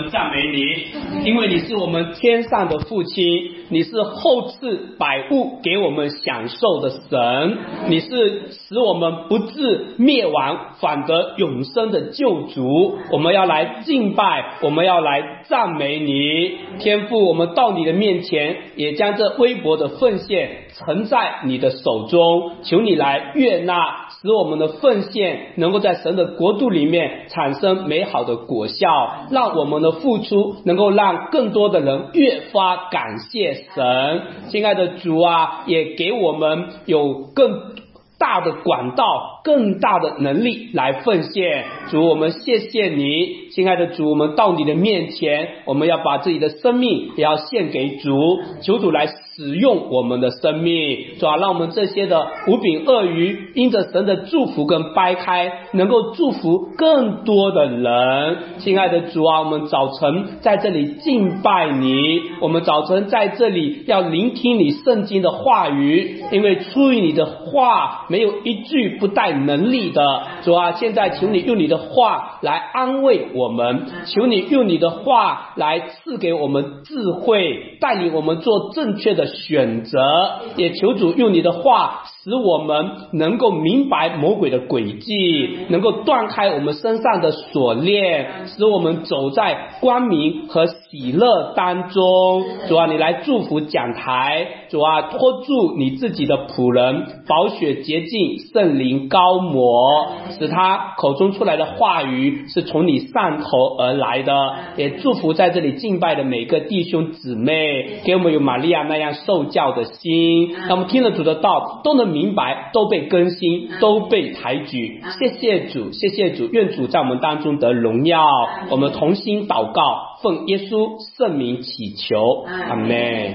们赞美你，因为你是我们天上的父亲，你是厚赐百物给我们享受的神，你是使我们不至灭亡反得永生的救主。我们要来敬拜，我们要来赞美你。天父，我们到你的面前，也将这微薄的奉献呈在你的手中，求你来悦纳，使我们的奉献能够在神的国度里面产生美好的果效，让我们的付出能够让更多的人越发感谢神。亲爱的主啊，也给我们有更大的管道，更大的能力来奉献。主，我们谢谢你。亲爱的主，我们到你的面前，我们要把自己的生命也要献给主，求主来使用我们的生命。主啊，让我们这些的五饼二鱼因着神的祝福跟掰开，能够祝福更多的人。亲爱的主啊，我们早晨在这里敬拜你，我们早晨在这里要聆听你圣经的话语，因为出于你的话没有一句不带能力的。主啊，现在求你用你的话来安慰我们，求你用你的话来赐给我们智慧，带领我们做正确的选择，也求主用你的话使我们能够明白魔鬼的诡计，能够断开我们身上的锁链，使我们走在光明和喜乐当中。主啊，你来祝福讲台，主啊，托住你自己的仆人，宝血洁净，圣灵膏抹，使他口中出来的话语是从你上头而来的。也祝福在这里敬拜的每个弟兄姊妹，给我们有玛利亚那样受教的心，让我们听了主的道都能明白，都被更新，都被抬举。谢谢主，谢谢主，愿主在我们当中得荣耀。我们同心祷告，奉耶稣圣名祈求，阿们。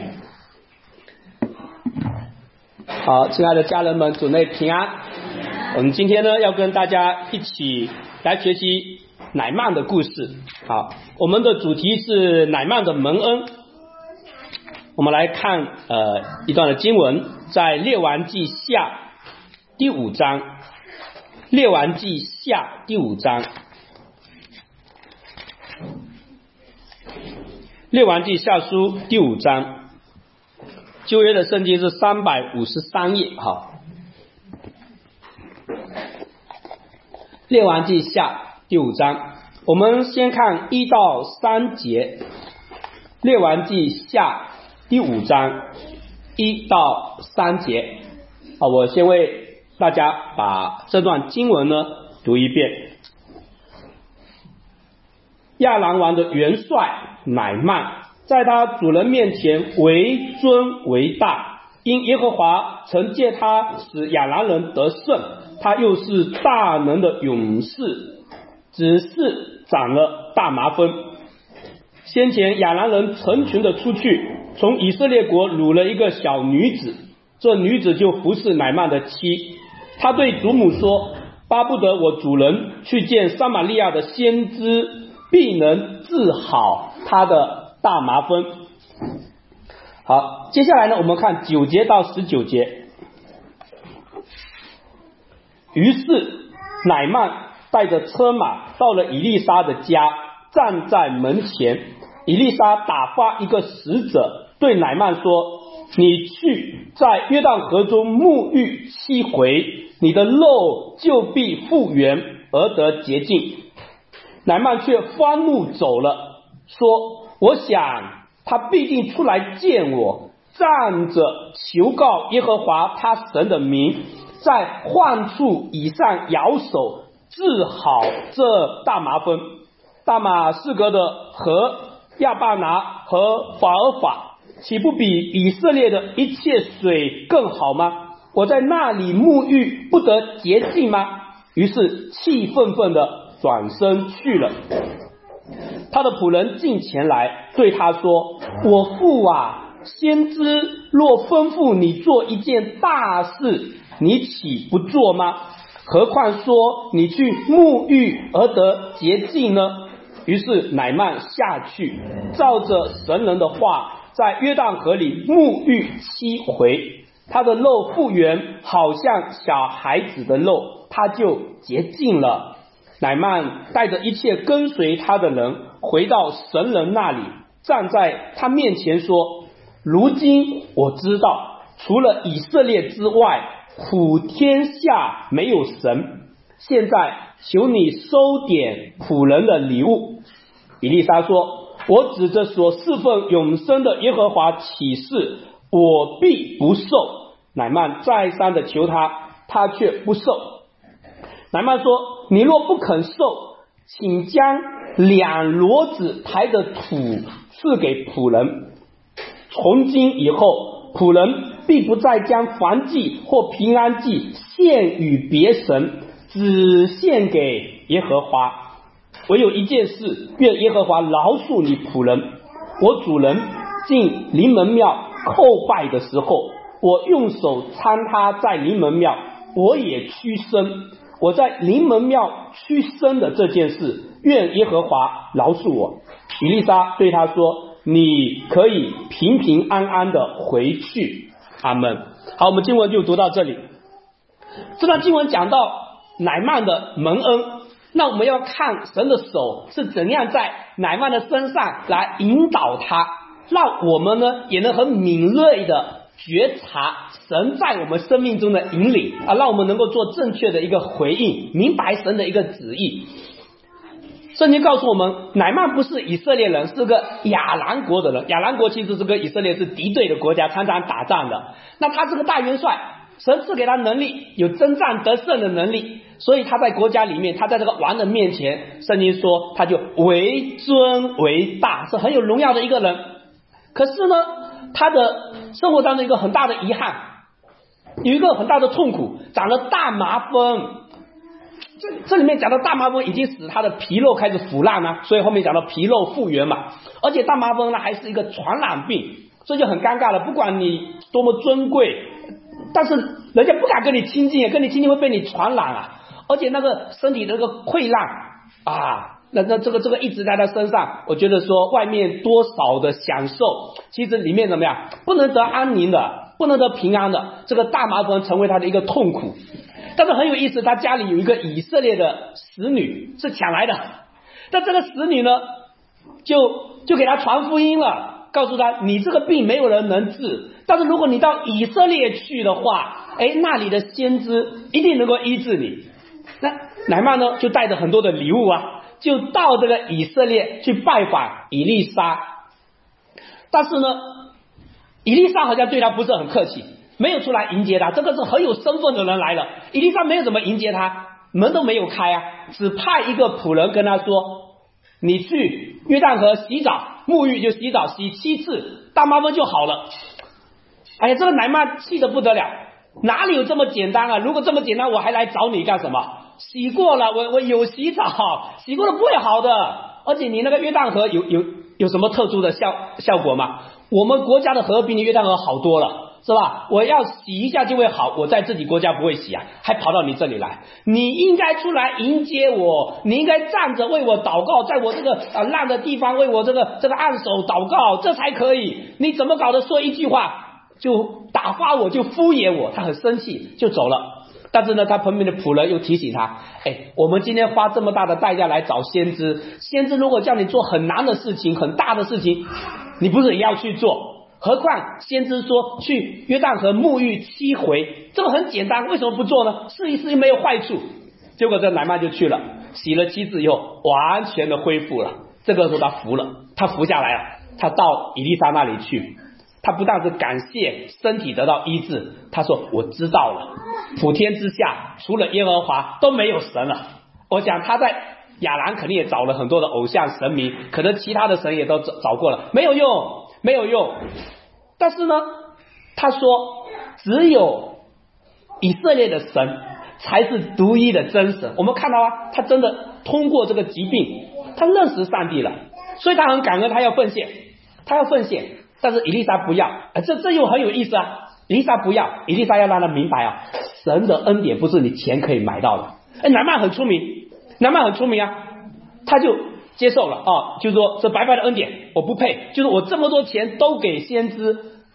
好，亲爱的家人们，主内平安。我们今天呢，要跟大家一起来学习乃缦的故事。好，我们的主题是乃缦的蒙恩。我们来看一段的经文，在列王记下第5章，列王记下第5章，列王记下书第5章，旧约的圣经是353页。好，列王记下第5章，我们先看1到3节。列王记下第5章1到3节。好，我先为大家把这段经文呢读一遍。亚兰王的元帅乃缦，在他主人面前为尊为大，因耶和华曾借他使亚兰人得胜，他又是大能的勇士，只是长了大麻风。先前亚兰人成群的出去，从以色列国掳了一个小女子，这女子就服侍乃缦的妻。他对主母说，巴不得我主人去见撒玛利亚的先知，必能治好他的大麻风。好，接下来呢，我们看9节到19节。于是乃缦带着车马到了以利沙的家，站在门前。以利沙打发一个使者对乃缦说，你去在约旦河中沐浴7回，你的肉就必复原而得洁净。乃缦却发怒走了，说，我想他必定出来见我，站着求告耶和华他神的名，在患处以上摇手治好这大麻风。大马士革的和亚巴拿和法尔法，岂不比以色列的一切水更好吗？我在那里沐浴不得洁净吗？于是气愤愤的转身去了。他的仆人进前来对他说，我父啊，先知若吩咐你做一件大事，你岂不做吗？何况说你去沐浴而得洁净呢？于是乃缦下去，照着神人的话，在约旦河里沐浴7回，他的肉复原，好像小孩子的肉，他就洁净了。 乃曼带着一切跟随他的人回到神人那里，站在他面前说：如今我知道，除了以色列之外，普天下没有神。现在求你收点仆人的礼物。以利沙说：我指着所侍奉永生的耶和华起誓，我必不受。乃曼再三的求他，他却不受。乃曼说：你若不肯受，请将2骡子抬的土赐给仆人。从今以后，仆人必不再将燔祭或平安祭献与别神，只献给耶和华。唯有一件事，愿耶和华饶恕你仆人。我主人进临门庙叩拜的时候，我用手搀他在临门庙，我也屈身。我在临门庙屈身的这件事，愿耶和华饶恕我。以利沙对他说：你可以平平安安的回去。阿们。好，我们经文就读到这里。这段经文讲到乃曼的蒙恩，那我们要看神的手是怎样在乃曼的身上来引导他，让我们呢也能很敏锐的觉察神在我们生命中的引领啊，让我们能够做正确的一个回应，明白神的一个旨意。圣经告诉我们，乃曼不是以色列人，是个亚兰国的人。亚兰国其实是跟以色列是敌对的国家，常常打仗的。那他是个大元帅，神赐给他能力，有征战得胜的能力，所以他在国家里面，他在这个王的面前，圣经说他就为尊为大，是很有荣耀的一个人。可是呢，他的生活当中一个很大的遗憾，有一个很大的痛苦，长了大麻风。这里面讲到大麻风已经使他的皮肉开始腐烂了，所以后面讲到皮肉复原嘛。而且大麻风呢还是一个传染病，这就很尴尬了。不管你多么尊贵，但是人家不敢跟你亲近，跟你亲近会被你传染啊。而且那个身体的那个溃烂啊，那这个一直在他身上，我觉得说外面多少的享受，其实里面怎么样，不能得安宁的，不能得平安的，这个大麻风成为他的一个痛苦。但是很有意思，他家里有一个以色列的使女是抢来的，但这个使女呢就给他传福音了，告诉他你这个病没有人能治，但是如果你到以色列去的话，那里的先知一定能够医治你。那乃曼呢就带着很多的礼物啊，就到这个以色列去拜访以利沙。但是呢，以利沙好像对他不是很客气，没有出来迎接他，这个是很有身份的人来了，以利沙没有怎么迎接他，门都没有开啊，只派一个仆人跟他说，你去约旦河洗澡，沐浴就洗澡，洗7次，大麻风就好了。哎呀，这个乃曼气得不得了，哪里有这么简单啊？如果这么简单，我还来找你干什么？洗过了，我有洗澡，洗过了不会好的。而且你那个约旦河有什么特殊的效果吗？我们国家的河比你约旦河好多了，是吧？我要洗一下就会好，我在自己国家不会洗啊，还跑到你这里来。你应该出来迎接我，你应该站着为我祷告，在我这个烂的地方为我这个按手祷告，这才可以。你怎么搞的？说一句话就打发我，就敷衍我，他很生气就走了。但是呢，他旁边的仆人又提醒他，我们今天花这么大的代价来找先知，先知如果叫你做很难的事情，很大的事情，你不是也要去做？何况先知说去约旦河沐浴7回，这个很简单，为什么不做呢？试一试又没有坏处。结果这乃曼就去了，洗了7次以后完全的恢复了。这个时候他服了，他服下来了，他到以利沙那里去，他不但是感谢身体得到医治，他说我知道了，普天之下除了耶和华都没有神了。我想他在亚兰肯定也找了很多的偶像神明，可能其他的神也都找过了，没有用。但是呢，他说只有以色列的神才是独一的真神。我们看到啊，他真的通过这个疾病，他认识上帝了，所以他很感恩，他要奉献。但是以利沙不要，这又很有意思啊。以利沙不要，以利沙要让他明白啊，神的恩典不是你钱可以买到的。乃曼很聪明啊，他就接受了啊，就是说这白白的恩典我不配，就是我这么多钱都给先知，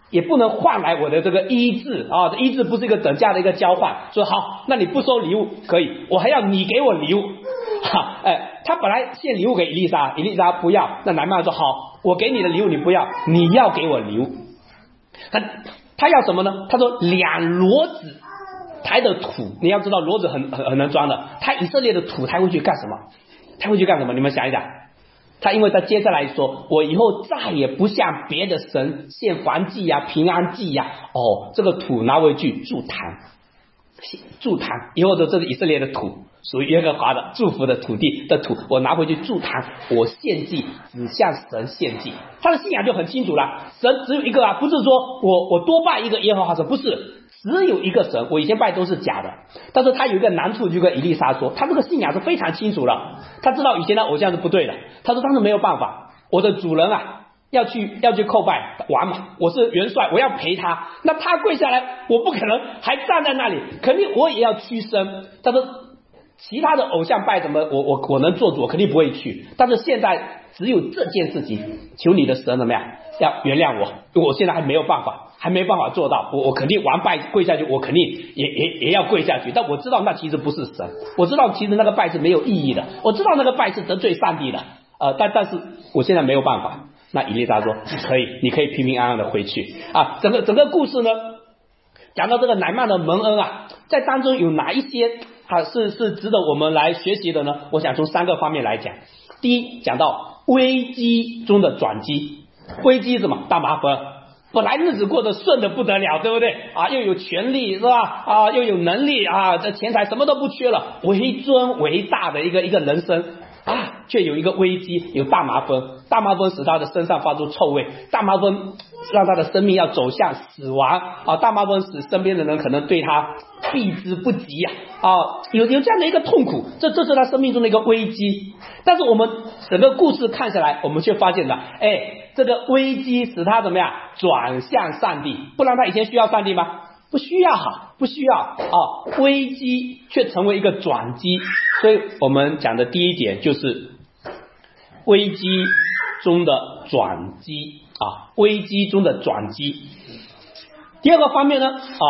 也不能换来我的这个医治啊，医治不是一个等价的一个交换。说好，那你不收礼物可以，我还要你给我礼物。他本来献礼物给以利沙，以利沙不要，那乃縵说好，我给你的礼物你不要，你要给我礼物。他要什么呢？他说2骡子抬的土，你要知道骡子很能装的，他以色列的土抬回去干什么？抬回去干什么？你们想一想。因为他接下来说，我以后再也不向别的神献燔祭呀、平安祭呀。这个土拿回去筑坛，以后的这是以色列的土，属于耶和华的祝福的土地的土，我拿回去筑坛，我献祭，只向神献祭。他的信仰就很清楚了，神只有一个啊，不是说我多拜一个耶和华神，不是。只有一个神，我以前拜都是假的。但是他有一个难处，就跟以利沙说，他这个信仰是非常清楚了，他知道以前的偶像是不对的。他说当时没有办法，我的主人啊要去叩拜王嘛，我是元帅，我要陪他，那他跪下来，我不可能还站在那里，肯定我也要屈身。他说其他的偶像拜什么，我能做主，我肯定不会去。但是现在只有这件事情，求你的神怎么样，要原谅我，我现在还没有办法做到，我肯定完拜跪下去，我肯定也要跪下去。但我知道那其实不是神，我知道其实那个拜是没有意义的，我知道那个拜是得罪上帝的，但是我现在没有办法。那以利沙说可以，你可以平平安安的回去啊。整个故事呢，讲到这个乃縵的蒙恩啊，在当中有哪一些是值得我们来学习的呢？我想从3个方面来讲。第一，讲到危机中的转机。危机是什么？大麻烦，本来日子过得顺得不得了，对不对啊？又有权力是吧？又有能力啊，这钱财什么都不缺了，为尊为大的一个人生啊，却有一个危机，有大麻风。大麻风使他的身上发出臭味，大麻风让他的生命要走向死亡啊！大麻风使身边的人可能对他避之不及有这样的一个痛苦，这是他生命中的一个危机。但是我们整个故事看下来，我们却发现了，这个危机使他怎么样转向上帝？不然他以前需要上帝吗？不需要危机却成为一个转机。所以我们讲的第一点就是危机中的转机危机中的转机。第二个方面呢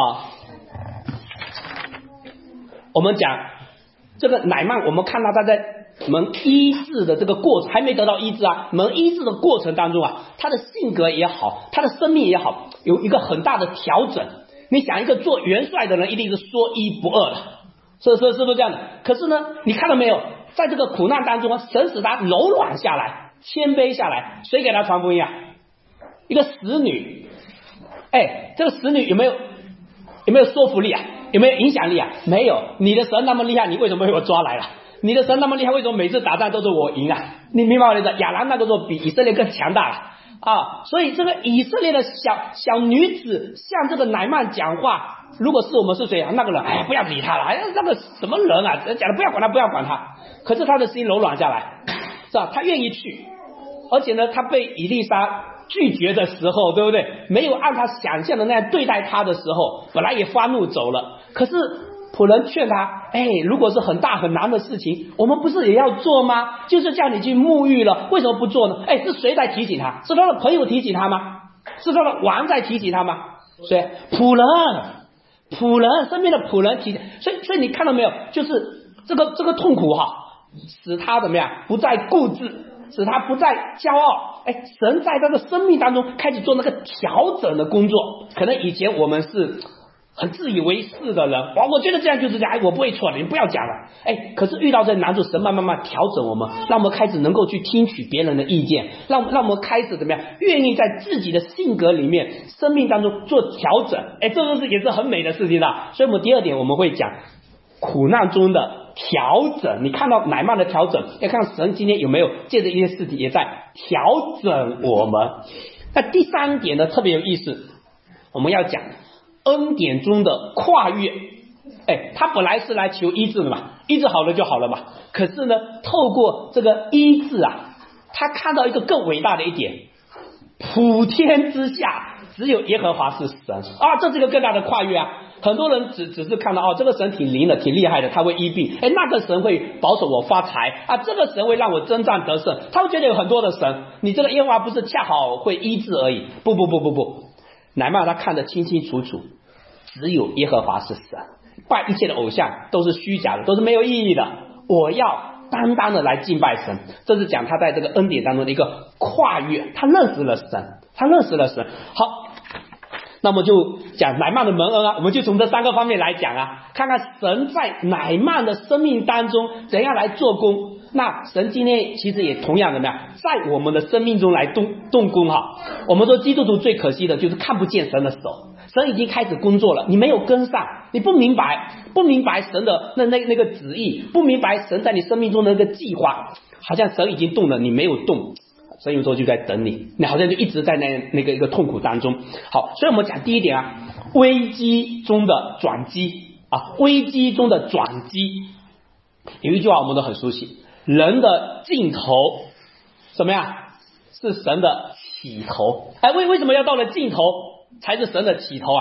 我们讲这个乃縵，我们看到他在蒙医治的这个过程，还没得到医治蒙医治的过程当中他的性格也好，他的生命也好，有一个很大的调整。你想一个做元帅的人一定是说一不二的，是不是这样的？可是呢，你看到没有，在这个苦难当中神使他柔软下来，谦卑下来。谁给他传福音一个使女。这个使女有没有说服力有没有影响力没有。你的神那么厉害，你为什么被我抓来了？你的神那么厉害，为什么每次打仗都是我赢你明白我的意思？亚兰那个时候比以色列更强大所以这个以色列的小女子向这个乃縵讲话，如果是我们是谁那个人不要理他了，那个什么人讲的不要管他。可是他的心柔软下来，是吧？他愿意去，而且呢，他被以利沙拒绝的时候，对不对？没有按他想象的那样对待他的时候，本来也发怒走了。可是仆人劝他，如果是很大很难的事情，我们不是也要做吗？就是叫你去沐浴了，为什么不做呢？是谁在提醒他？是他的朋友提醒他吗？是他的王在提醒他吗？谁？仆人身边的仆人提醒。所以你看到没有，就是这个痛苦使他怎么样不再固执，使他不再骄傲。神在他的生命当中开始做那个调整的工作。可能以前我们是很自以为是的人，我觉得这样就是这样，我不会错的，你不要讲了。可是遇到这难处，神慢慢调整我们，让我们开始能够去听取别人的意见，让我们开始怎么样，愿意在自己的性格里面、生命当中做调整。这都是也是很美的事情的。所以我们第二点我们会讲苦难中的调整。你看到乃縵的调整，要看神今天有没有借着一些事情也在调整我们。那第三点呢特别有意思，我们要讲恩典中的跨越。他本来是来求医治的嘛，医治好了就好了嘛。可是呢，透过这个医治他看到一个更伟大的一点，普天之下只有耶和华是神这是一个更大的跨越很多人只是看到这个神挺灵的，挺厉害的，他会医病。那个神会保守我发财这个神会让我征战得胜。他会觉得有很多的神，你这个耶和华不是恰好会医治而已。不， 乃縵他看得清清楚楚，只有耶和华是神，拜一切的偶像都是虚假的，都是没有意义的，我要单单的来敬拜神。这是讲他在这个恩典当中的一个跨越，他认识了神，他认识了神。好，那么就讲乃縵的蒙恩啊，我们就从这3个方面来讲啊，看看神在乃縵的生命当中怎样来做工。那神今天其实也同样怎么样，在我们的生命中来动工哈。我们说基督徒最可惜的就是看不见神的手，神已经开始工作了，你没有跟上，你不明白神的那个旨意，不明白神在你生命中的那个计划，好像神已经动了，你没有动，神有时候就在等你，你好像就一直在那个一个痛苦当中。好，所以我们讲第一点啊，危机中的转机啊，危机中的转机。有一句话我们都很熟悉，人的尽头什么呀？是神的起头。为什么要到了尽头才是神的起头啊？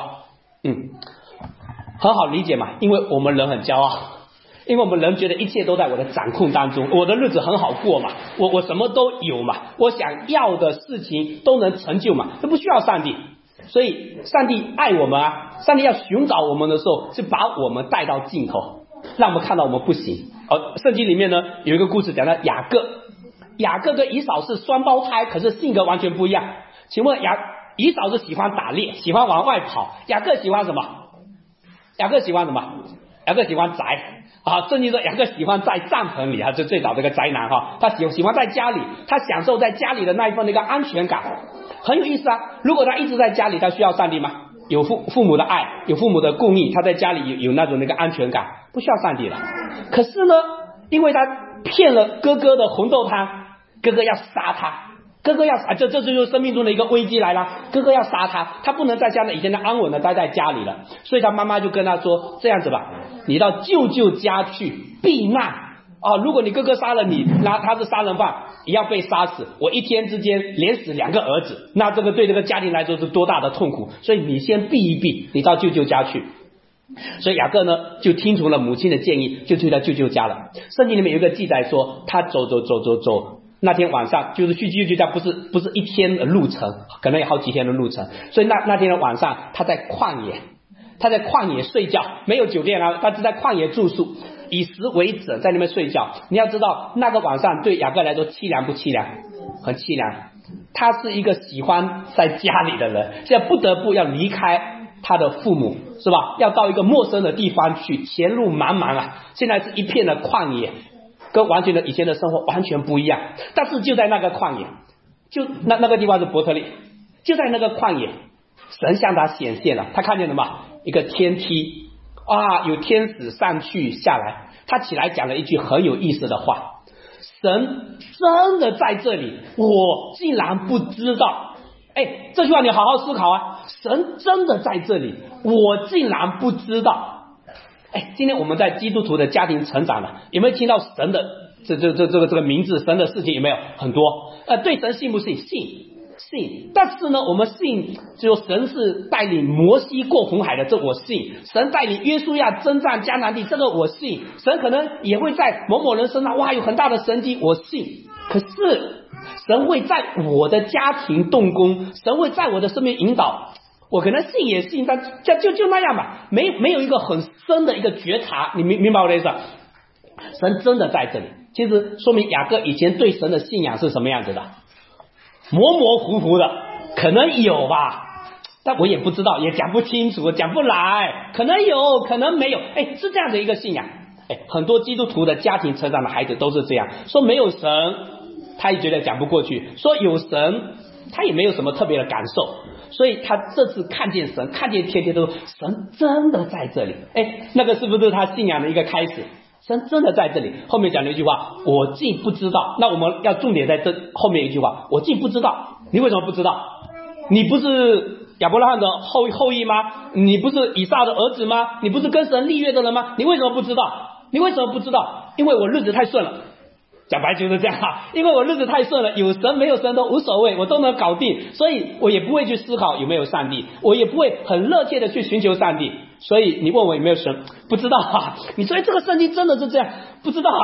很好理解嘛，因为我们人很骄傲，因为我们人觉得一切都在我的掌控当中，我的日子很好过嘛，我什么都有嘛，我想要的事情都能成就嘛，这不需要上帝。所以上帝爱我们啊，上帝要寻找我们的时候，是把我们带到尽头，让我们看到我们不行。圣经里面呢有一个故事讲到雅各跟以扫是双胞胎，可是性格完全不一样。请问以扫是喜欢打猎，喜欢往外跑，雅各喜欢什么？雅各喜欢宅啊。圣经说雅各喜欢在帐篷里啊，就最早这个宅男哈，他喜欢在家里，他享受在家里的那一份那个安全感，很有意思啊。如果他一直在家里，他需要上帝吗？有父母的爱，有父母的供应，他在家里有那种那个安全感，不需要上帝了。可是呢，因为他骗了哥哥的红豆汤，哥哥要杀他，这就是生命中的一个危机来了。哥哥要杀他，他不能再像以前的安稳的待在家里了，所以他妈妈就跟他说，这样子吧，你到舅舅家去避难啊！如果你哥哥杀了你，那他是杀人犯，也要被杀死，我一天之间连死2个儿子，那这个对这个家庭来说是多大的痛苦，所以你先避一避，你到舅舅家去。所以雅各呢就听从了母亲的建议，就去到舅舅家了。圣经里面有一个记载说，他走，那天晚上就是去舅舅家，不是一天的路程，可能有好几天的路程。所以那天的晚上，他在旷野睡觉，没有酒店啊，他是在旷野住宿，以食为枕，在那边睡觉。你要知道那个晚上对雅各来说凄凉不凄凉？很凄凉。他是一个喜欢在家里的人，现在不得不要离开他的父母，是吧？要到一个陌生的地方去，前路茫茫啊，现在是一片的旷野，跟完全的以前的生活完全不一样。但是就在那个旷野，就那个地方是伯特利，就在那个旷野，神向他显现了，他看见了吗？一个天梯啊，有天使上去下来。他起来讲了一句很有意思的话，神真的在这里，我竟然不知道。这句话你好好思考啊，神真的在这里，我竟然不知道。今天我们在基督徒的家庭成长了，有没有听到神的这个名字，神的事情有没有很多？对神信不信？信。但是呢，我们信，就神是带领摩西过红海的，这我信；神带领约书亚征战迦南地，这个我信；神可能也会在某某人身上有很大的神迹，我信。可是神会在我的家庭动工，神会在我的生命引导，我可能信也信，但就那样吧，没有一个很深的一个觉察。你明白我的意思？神真的在这里，其实说明雅各以前对神的信仰是什么样子的？模模糊糊的，可能有吧，但我也不知道，也讲不清楚，讲不来，可能有，可能没有，是这样的一个信仰。很多基督徒的家庭成长的孩子都是这样，说没有神他也觉得讲不过去，说有神他也没有什么特别的感受，所以他这次看见神，看见天天都说神真的在这里。那个是不是他信仰的一个开始？神真的在这里。后面讲了一句话，我竟不知道。那我们要重点在这后面一句话，我竟不知道。你为什么不知道？你不是亚伯拉罕的后裔吗？你不是以撒的儿子吗？你不是跟神立约的人吗？你为什么不知道？你为什么不知道？因为我日子太顺了。讲白就是这样，因为我日子太顺了，有神没有神都无所谓，我都能搞定，所以我也不会去思考有没有上帝，我也不会很热切的去寻求上帝。所以你问我有没有神，不知道啊。你说这个圣经真的是这样？不知道啊。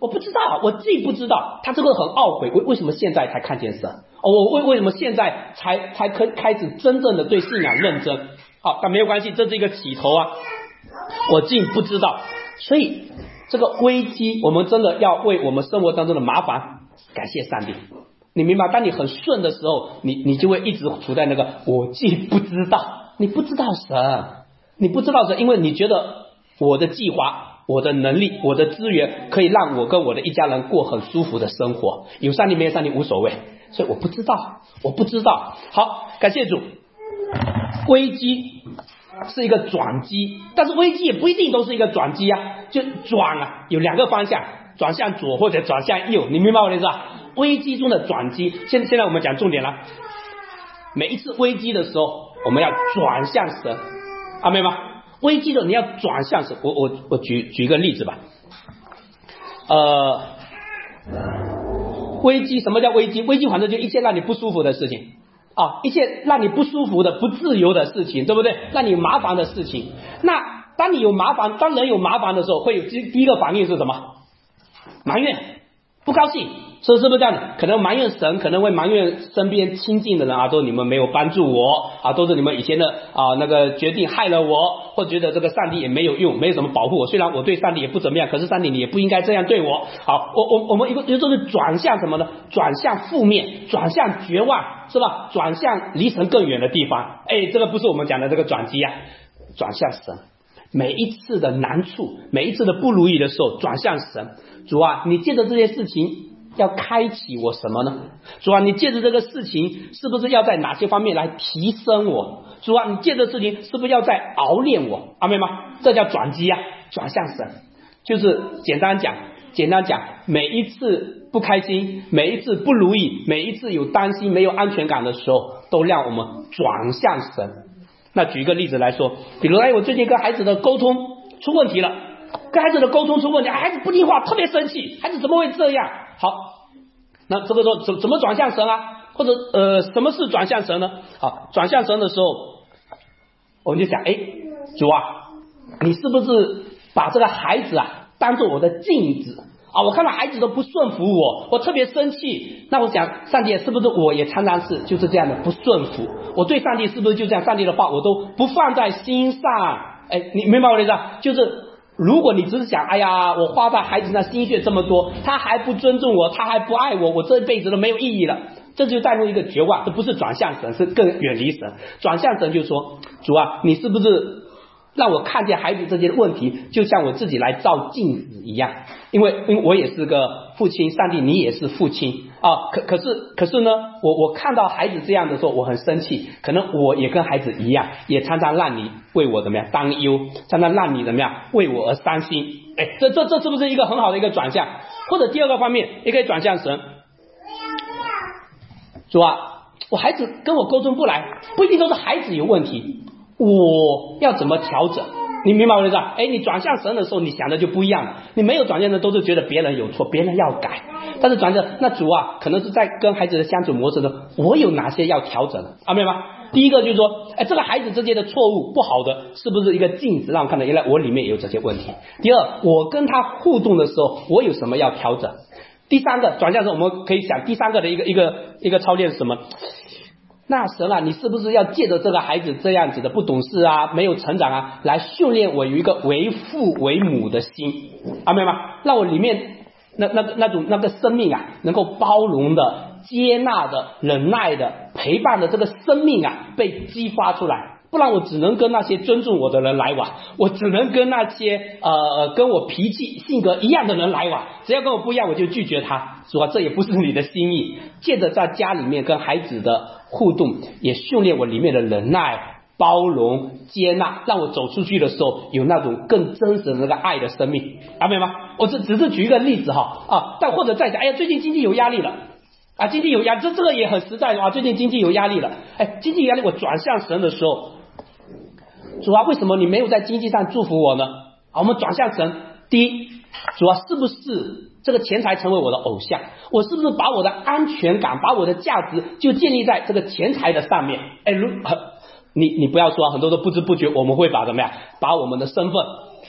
我不知道，我既不知道，他这个很懊悔，为什么现在才看见神？我为什么现在才开始真正的对信仰认真？好，但没有关系，这是一个起头啊。我竟不知道，所以这个危机，我们真的要为我们生活当中的麻烦感谢上帝。你明白？当你很顺的时候，你就会一直处在那个我竟不知道，你不知道神，你不知道神，因为你觉得我的计划、我的能力、我的资源可以让我跟我的一家人过很舒服的生活，有上帝没有上帝无所谓，所以我不知道。好，感谢主。危机是一个转机，但是危机也不一定都是一个转机啊，就转啊，有两个方向，转向左或者转向右，你明白我的意思吧？危机中的转机，现在我们讲重点了。每一次危机的时候，我们要转向神，阿们吗？危机的你要转向神。我举一个例子吧。危机，什么叫危机？危机反正就一切让你不舒服的事情啊，一切让你不舒服的、不自由的事情，对不对？让你麻烦的事情。那当人有麻烦的时候，会有第一个反应是什么？埋怨、不高兴。是不是这样的？可能埋怨神，可能会埋怨身边亲近的人啊，都是你们没有帮助我啊，都是你们以前的那个决定害了我，或觉得这个上帝也没有用，没有什么保护我。虽然我对上帝也不怎么样，可是上帝你也不应该这样对我。好，我们一个就是转向什么呢？转向负面，转向绝望，是吧？转向离神更远的地方。这个不是我们讲的这个转机啊，转向神。每一次的难处，每一次的不如意的时候，转向神。主啊，你借着这些事情要开启我什么呢？主啊，你借着这个事情是不是要在哪些方面来提升我？主啊，你借着事情是不是要在熬练我？阿们吗？这叫转机啊，转向神。就是简单讲，每一次不开心，每一次不如意，每一次有担心没有安全感的时候，都让我们转向神。那举一个例子来说，比如我最近跟孩子的沟通出问题了，孩子不听话，特别生气，孩子怎么会这样？好，那这个时候怎么转向神啊？或者什么是转向神呢？好，转向神的时候，我们就想，主啊，你是不是把这个孩子啊当做我的镜子啊？我看到孩子都不顺服我特别生气。那我想，上帝是不是我也常常是就是这样的不顺服？我对上帝是不是就这样？上帝的话我都不放在心上？你明白我的意思啊？就是如果你只是想，我花在孩子那心血这么多，他还不尊重我，他还不爱我，我这一辈子都没有意义了，这就带入一个绝望。这不是转向神，是更远离神。转向神就是说，主啊，你是不是让我看见孩子这些问题，就像我自己来照镜子一样？因为我也是个父亲，上帝你也是父亲啊。可是呢，我看到孩子这样的时候，我很生气。可能我也跟孩子一样，也常常让你为我怎么样担忧，常常让你怎么样为我而伤心。这是不是一个很好的一个转向？或者第二个方面，也可以转向神。主啊，我孩子跟我沟通不来，不一定都是孩子有问题，我要怎么调整？你明白我的意思吧？你转向神的时候，你想的就不一样了。你没有转向的都是觉得别人有错，别人要改。但是转向，那主啊，可能是在跟孩子的相处模式中，我有哪些要调整的？明白吗？第一个就是说，这个孩子之间的错误不好的，是不是一个镜子让我看到原来我里面也有这些问题？第二，我跟他互动的时候，我有什么要调整？第三个转向时，我们可以想第三个的一个操练是什么？那神啊，你是不是要借着这个孩子这样子的不懂事啊，没有成长啊，来训练我有一个为父为母的心？明白吗？让我里面那个生命啊，能够包容的、接纳的、忍耐的、陪伴的这个生命啊，被激发出来。不然我只能跟那些尊重我的人来往，我只能跟那些跟我脾气性格一样的人来往，只要跟我不一样我就拒绝他。主啊，这也不是你的心意。借着在家里面跟孩子的互动，也训练我里面的忍耐、包容、接纳，让我走出去的时候有那种更真实的那个爱的生命。明白吗？我只是举一个例子但或者再讲，最近经济有压力了经济有压力，这个也很实在最近经济有压力了。经济有压力，我转向神的时候，主啊，为什么你没有在经济上祝福我呢？我们转向神。第一，主啊，是不是这个钱财成为我的偶像？我是不是把我的安全感，把我的价值就建立在这个钱财的上面？你不要说很多都不知不觉我们会把怎么样，把我们的身份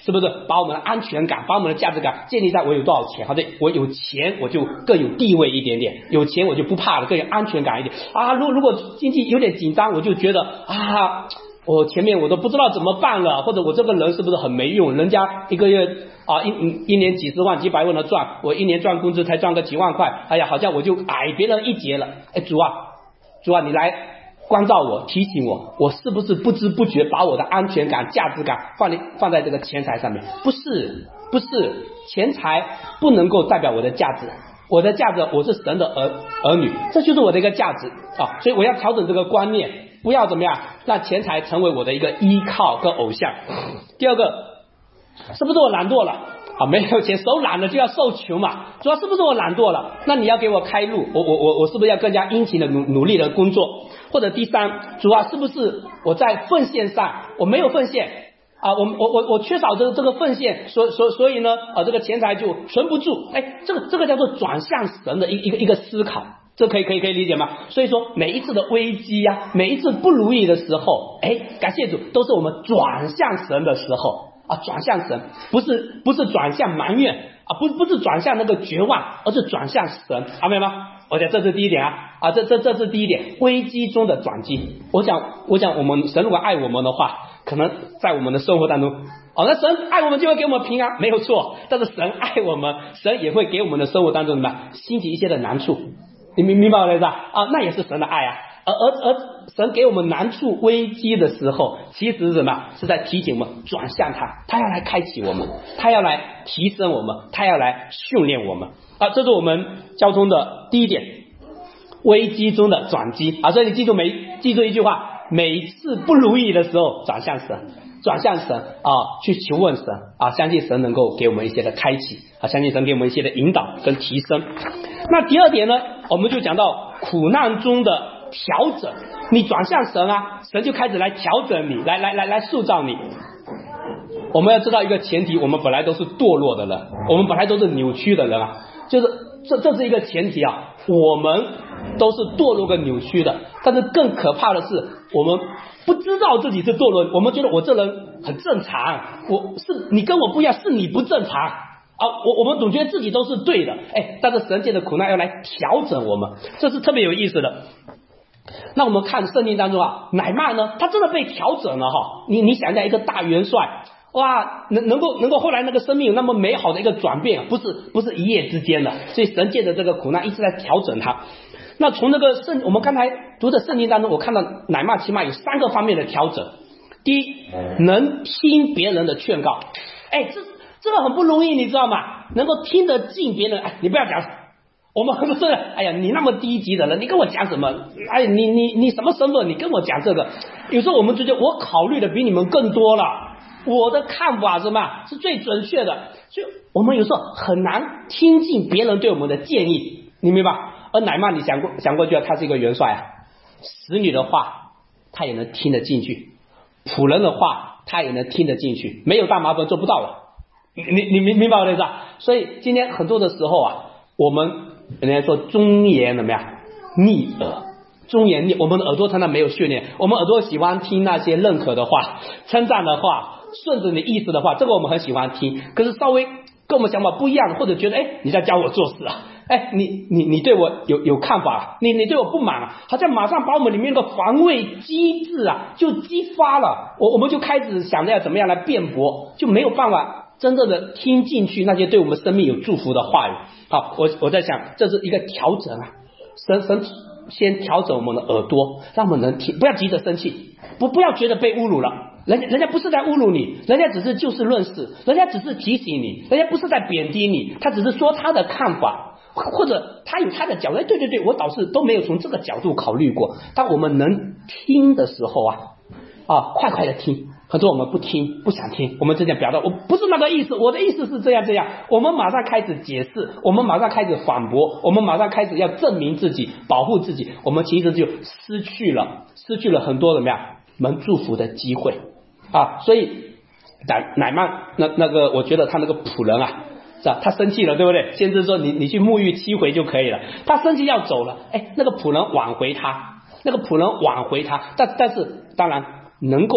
是不是把我们的安全感，把我们的价值感建立在我有多少钱？好的，我有钱我就更有地位一点点，有钱我就不怕了，更有安全感一点啊。如果经济有点紧张，我就觉得啊，我前面我都不知道怎么办了，或者我这个人是不是很没用？人家一个月啊一年几十万几百万的赚，我一年赚工资才赚个几万块，哎呀，好像我就矮别人一截了。哎，主啊，你来关照我，提醒我，我是不是不知不觉把我的安全感、价值感放在这个钱财上面？不是，钱财不能够代表我的价值。我的价值，我是神的儿女，这就是我的一个价值啊！所以我要调整这个观念，不要怎么样让钱财成为我的一个依靠跟偶像。第二个，是不是我懒惰了啊？没有钱，手懒了就要受穷嘛。主要是不是我懒惰了？那你要给我开路，我是不是要更加殷勤的努力的工作？或者第三，主啊，是不是我在奉献上我没有奉献啊？我缺少这个奉献，所以呢这个钱财就存不住。哎，这个叫做转向神的一个思考。这可以理解吗？所以说每一次的危机呀，每一次不如意的时候，哎，感谢主，都是我们转向神的时候啊，转向神，不是转向埋怨啊，不是转向那个绝望，而是转向神，明白吗？我想这是第一点啊，这是第一点，危机中的转机。我想我们神如果爱我们的话，可能在我们的生活当中那神爱我们就会给我们平安，没有错。但是神爱我们，神也会给我们的生活当中什么兴起一些的难处。你明白我的意思啊？那也是神的爱啊。而神给我们难处危机的时候，其实是什么？是在提醒我们转向他要来开启我们，他要来提升我们，他要来训练我们啊。这是我们交通的第一点，危机中的转机啊。所以你记住一句话，每次不如意的时候转向神啊，去求问神啊，相信神能够给我们一些的开启啊，相信神给我们一些的引导跟提升。那第二点呢，我们就讲到苦难中的调整，你转向神啊，神就开始来调整你，来塑造你。我们要知道一个前提，我们本来都是堕落的人，我们本来都是扭曲的人啊，就是这是一个前提啊，我们都是堕落跟扭曲的。但是更可怕的是，我们不知道自己是堕落，我们觉得我这人很正常，你跟我不一样，是你不正常啊，我们总觉得自己都是对的，哎，但是神界的苦难要来调整我们，这是特别有意思的。那我们看圣经当中啊，乃縵呢，他真的被调整了哈。你想一下，一个大元帅，哇，能够后来那个生命有那么美好的一个转变，不是一夜之间的，所以神界的这个苦难一直在调整他。那从那个我们刚才读的圣经当中，我看到乃縵起码有3个方面的调整。第一，能听别人的劝告，哎，这个很不容易，你知道吗？能够听得进别人，哎，你不要讲，我们很多人，哎呀，你那么低级的人，你跟我讲什么？哎，你什么身份？你跟我讲这个？有时候我们就觉得我考虑的比你们更多了，我的看法是什么？是最准确的，所以我们有时候很难听进别人对我们的建议，你明白？而乃縵，你想过去，他是一个元帅啊，使女的话他也能听得进去，仆人的话他也能听得进去，没有大麻烦做不到了。你明白我的意思啊？所以今天很多的时候啊，我们人家说忠言怎么样逆耳，忠言逆，我们的耳朵常常没有训练，我们耳朵喜欢听那些认可的话、称赞的话、顺着你意思的话，这个我们很喜欢听。可是稍微跟我们想法不一样的，或者觉得你在教我做事啊，你对我有看法，你对我不满啊，好像马上把我们里面的防卫机制啊就激发了，我们就开始想着要怎么样来辩驳，就没有办法真正的听进去那些对我们生命有祝福的话语。好，我在想这是一个调整啊，神先调整我们的耳朵，让我们能听，不要急着生气，不要觉得被侮辱了，人家不是在侮辱你，人家只是就事论事，人家只是提醒你，人家不是在贬低你，他只是说他的看法，或者他有他的角度。对，我倒是都没有从这个角度考虑过。当我们能听的时候快快的听，很多我们不听，不想听，我们直接表达我不是那个意思，我的意思是这样，我们马上开始解释，我们马上开始反驳，我们马上开始要证明自己，保护自己，我们其实就失去了很多怎么样能祝福的机会啊。所以乃縵那个我觉得他那个仆人啊，是吧？他生气了，对不对？先知说你去沐浴7回就可以了，他生气要走了，那个仆人挽回他，但是当然能够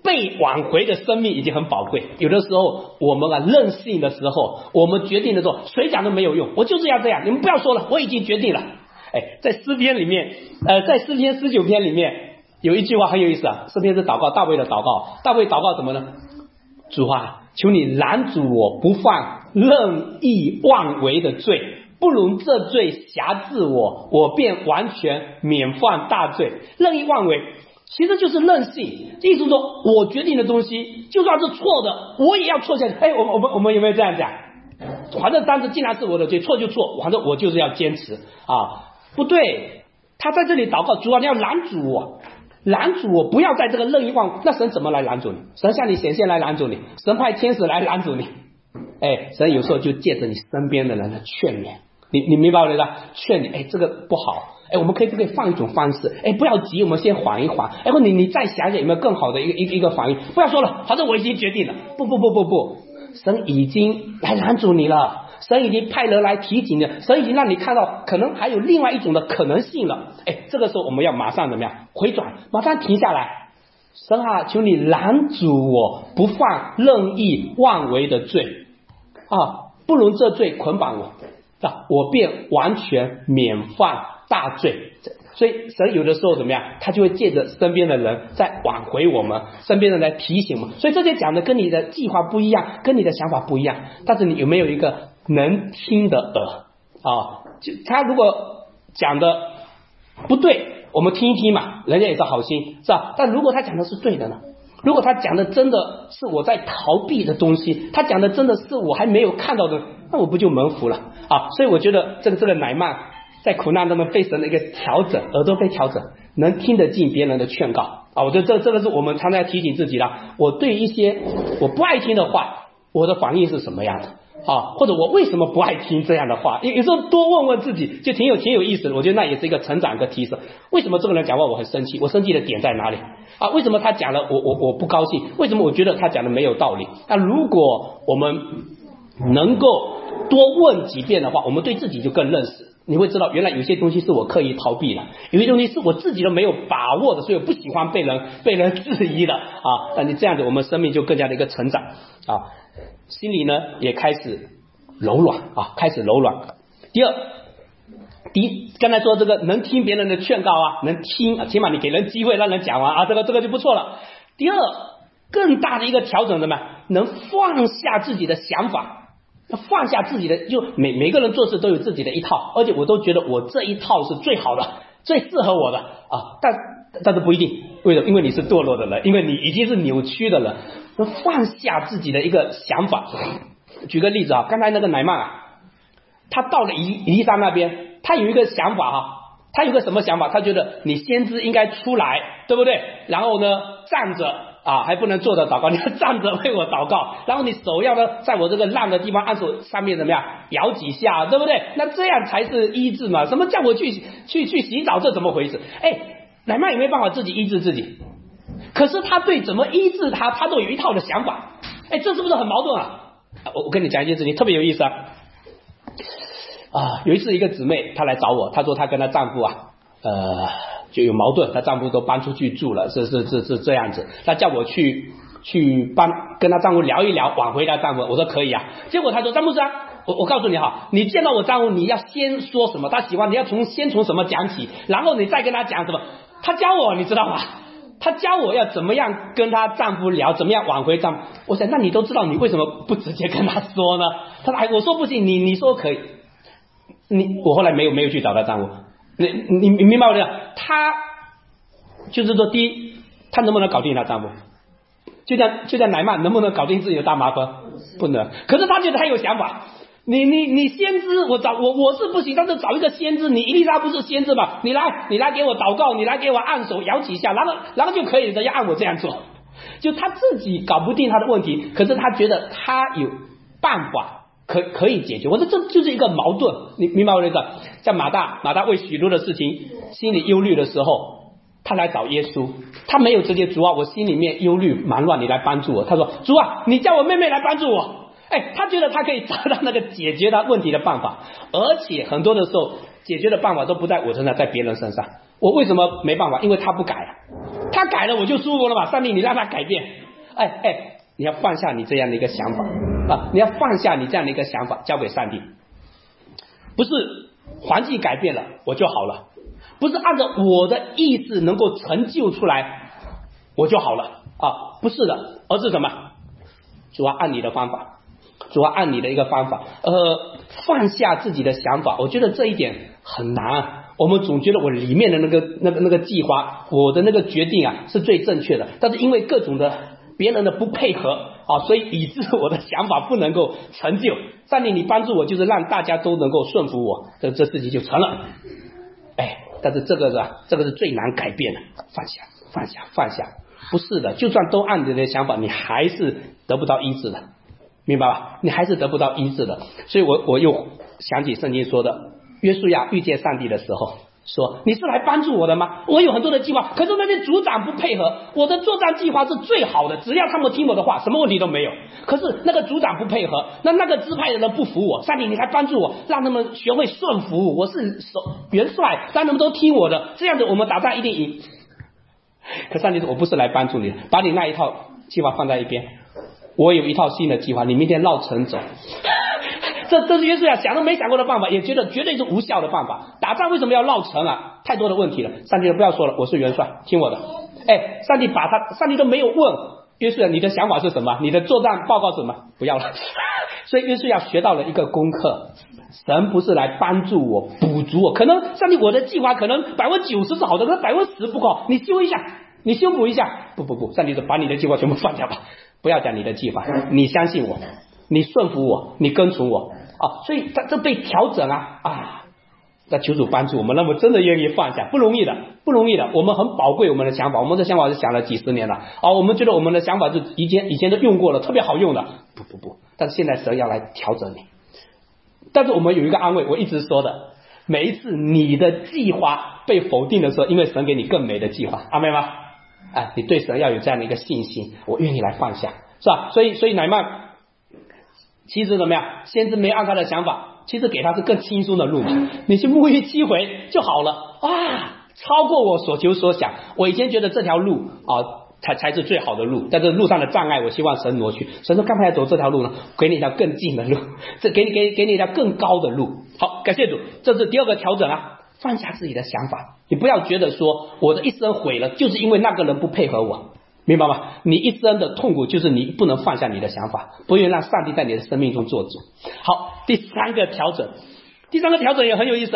被挽回的生命已经很宝贵。有的时候我们任性的时候，我们决定的时候，谁讲都没有用，我就是要这样，你们不要说了，我已经决定了。在诗篇里面，在诗篇19篇里面有一句话很有意思啊。诗篇是祷告，大卫的祷告。大卫祷告什么呢？主啊，求你拦阻我不犯任意妄为的罪，不容这罪辖制我，我便完全免犯大罪。任意妄为其实就是任性，意思说我决定的东西就算是错的，我也要错下去。我们有没有这样讲？反正当时既然是我的罪，错就错，反正我就是要坚持啊。不对，他在这里祷告，主啊，你要拦阻我，拦阻我不要在这个任意妄。那神怎么来拦阻你？神向你显现来拦阻你，神派天使来拦阻你。神有时候就借着你身边的人来劝勉你明白我的意思？劝你，这个不好。我们可以换一种方式？不要急，我们先缓一缓。或你再想想有没有更好的一个反应？不要说了，反正我已经决定了。不，神已经来拦阻你了。神已经派人来提醒你，神已经让你看到可能还有另外一种的可能性了。这个时候我们要马上怎么样？回转，马上停下来。神啊，求你拦阻我不犯任意妄为的罪啊，不容这罪捆绑我，我便完全免犯大罪。所以神有的时候怎么样，他就会借着身边的人在挽回我们，身边的人来提醒我们。所以这些讲的跟你的计划不一样，跟你的想法不一样，但是你有没有一个能听的耳啊？他如果讲的不对，我们听一听嘛，人家也是好心，是吧？但如果他讲的是对的呢？如果他讲的真的是我在逃避的东西，他讲的真的是我还没有看到的，那我不就蒙福了啊？所以我觉得这个乃縵在苦难中被神的一个调整，耳朵被调整，能听得进别人的劝告啊！我觉得这个是我们常常提醒自己的。我对一些我不爱听的话，我的反应是什么样的啊？或者我为什么不爱听这样的话？有时候多问问自己，就挺有意思的。我觉得那也是一个成长跟提升。为什么这个人讲话我很生气？我生气的点在哪里啊？为什么他讲了我不高兴？为什么我觉得他讲的没有道理？那如果我们能够多问几遍的话，我们对自己就更认识。你会知道原来有些东西是我刻意逃避的，有些东西是我自己都没有把握的，所以我不喜欢被人质疑的啊。那你这样子我们生命就更加的一个成长啊，心里呢也开始柔软啊，开始柔软。第一刚才说这个能听别人的劝告啊，能听，起码你给人机会让人讲完啊，这个就不错了。第二更大的一个调整什么？能放下自己的想法，放下自己的，就每个人做事都有自己的一套，而且我都觉得我这一套是最好的，最适合我的啊。但是不一定，为什么？因为你是堕落的人，因为你已经是扭曲的人，放下自己的一个想法。举个例子啊，刚才那个乃縵啊，他到了以利沙那边，他有一个想法哈，他有个什么想法？他觉得你先知应该出来，对不对？然后呢，站着啊，还不能坐着祷告，你要站着为我祷告，然后你手要呢，在我这个烂的地方按手上面怎么样摇几下，对不对？那这样才是医治嘛？什么叫我去洗澡？这怎么回事？乃縵也没办法自己医治自己，可是他对怎么医治他都有一套的想法。这是不是很矛盾啊？我跟你讲一件事情特别有意思啊。有一次一个姊妹她来找我，她说她跟她丈夫就有矛盾，她丈夫都搬出去住了，是这样子，她叫我去跟她丈夫聊一聊，挽回她丈夫。我说可以啊。结果她说张牧师啊，我告诉你哈，你见到我丈夫你要先说什么，他喜欢你要先从什么讲起，然后你再跟他讲什么。她教我你知道吗？她教我要怎么样跟她丈夫聊，怎么样挽回丈夫。我想那你都知道，你为什么不直接跟他说呢？她说我说不行，你说可以。我后来没有去找她丈夫。你明白我的？她就是说，第一，她能不能搞定她丈夫？就像乃縵能不能搞定自己的大麻烦？不能。可是她觉得她有想法。你先知我是不行，但是找一个先知，你伊丽莎不是先知嘛？你来给我祷告，你来给我按手摇几下，然后就可以人家按我这样做。就他自己搞不定他的问题，可是他觉得他有办法可以解决。我说这就是一个矛盾，你明白我的意思？像马大为许多的事情心里忧虑的时候，他来找耶稣，他没有直接主啊，我心里面忧虑忙乱，你来帮助我。他说主啊，你叫我妹妹来帮助我。他觉得他可以找到那个解决他问题的办法，而且很多的时候解决的办法都不在我身上，在别人身上。我为什么没办法？因为他不改啊， 他改了我就舒服了嘛。上帝你让他改变，你要放下你这样的一个想法啊，你要放下你这样的一个想法，交给上帝。不是环境改变了我就好了，不是按照我的意志能够成就出来我就好了啊，不是的，而是什么？主要按你的方法，主要按你的一个方法，放下自己的想法。我觉得这一点很难。我们总觉得我里面的那个计划，我的那个决定啊是最正确的，但是因为各种的别人的不配合啊，所以以致我的想法不能够成就。上帝你帮助我，就是让大家都能够顺服我，这事情就成了。但是这个是最难改变的，放下。不是的，就算都按你的想法，你还是得不到医治的，明白吧？你还是得不到医治的。所以我又想起圣经说的，约书亚遇见上帝的时候说，你是来帮助我的吗？我有很多的计划，可是那些族长不配合，我的作战计划是最好的，只要他们听我的话，什么问题都没有。可是那个族长不配合，那个支派的人不服我，上帝你来帮助我，让他们学会顺服，我是元帅，让他们都听我的，这样子我们打仗一定赢。可上帝说，我不是来帮助你，把你那一套计划放在一边，我有一套新的计划，你明天绕城走。这是约书亚想都没想过的办法，也觉得绝对是无效的办法。打仗为什么要绕城啊？太多的问题了。上帝不要说了，我是元帅，听我的。上帝都没有问约书亚你的想法是什么，你的作战报告是什么，不要了。所以约书亚学到了一个功课，神不是来帮助我补足我，可能上帝我的计划可能90%是好的，可是10%不够，你修一下，你修补一下。不，上帝说把你的计划全部放下吧，不要讲你的计划，你相信我，你顺服我，你跟从我啊。所以这被调整啊，那求主帮助我们，那么真的愿意放下，不容易的。我们很宝贵我们的想法，我们的想法是想了几十年了啊，我们觉得我们的想法是以前都用过了，特别好用的。不，但是现在神要来调整你。但是我们有一个安慰，我一直说的，每一次你的计划被否定的时候，因为神给你更美的计划，阿们吗？你对神要有这样的一个信心，我愿意来放下，是吧？所以乃縵其实怎么样？先知没按他的想法，其实给他是更轻松的路嘛，你去沐浴7回就好了超过我所求所想。我以前觉得这条路才是最好的路，在这路上的障碍我希望神挪去。神说干嘛要走这条路呢？给你一条更近的路，这给你一条更高的路。好，感谢主，这是第二个调整放下自己的想法。你不要觉得说我的一生毁了就是因为那个人不配合我，明白吗？你一生的痛苦就是你不能放下你的想法，不愿意让上帝在你的生命中做主。好，第三个调整也很有意思